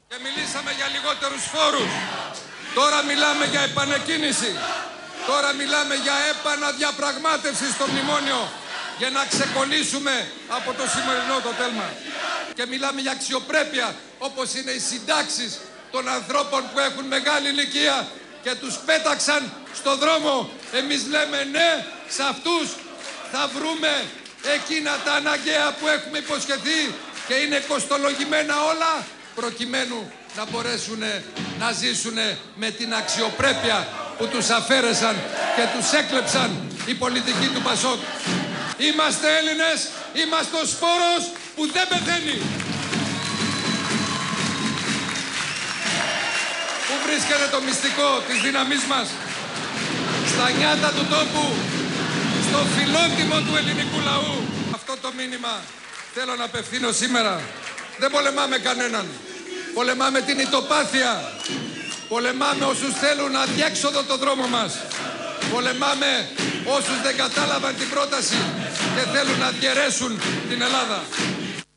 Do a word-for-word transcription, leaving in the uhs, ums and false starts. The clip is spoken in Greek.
Και μιλήσαμε για λιγότερους φόρους. Τώρα μιλάμε για επανεκκίνηση. Τώρα μιλάμε για επαναδιαπραγμάτευση στο μνημόνιο για να ξεκολλήσουμε από το σημερινό το τέλμα. Και μιλάμε για αξιοπρέπεια, όπως είναι οι συντάξεις των ανθρώπων που έχουν μεγάλη ηλικία και τους πέταξαν στο δρόμο. Εμείς λέμε ναι, σε αυτούς θα βρούμε εκείνα τα αναγκαία που έχουμε υποσχεθεί και είναι κοστολογημένα όλα προκειμένου να μπορέσουν να ζήσουν με την αξιοπρέπεια που τους αφαίρεσαν και τους έκλεψαν οι πολιτικοί του Πασόκ. Είμαστε Έλληνες, είμαστε ο σπόρος που δεν πεθαίνει. Πού βρίσκεται το μυστικό της δύναμής μας? Στα νιάτα του τόπου, στο φιλότιμο του ελληνικού λαού. Αυτό το μήνυμα θέλω να απευθύνω σήμερα. Δεν πολεμάμε κανέναν. Πολεμάμε την ητοπάθεια. Πολεμάμε όσους θέλουν αδιέξοδο το δρόμο μας. Πολεμάμε όσους δεν κατάλαβαν την πρόταση και θέλουν να διαιρέσουν την Ελλάδα.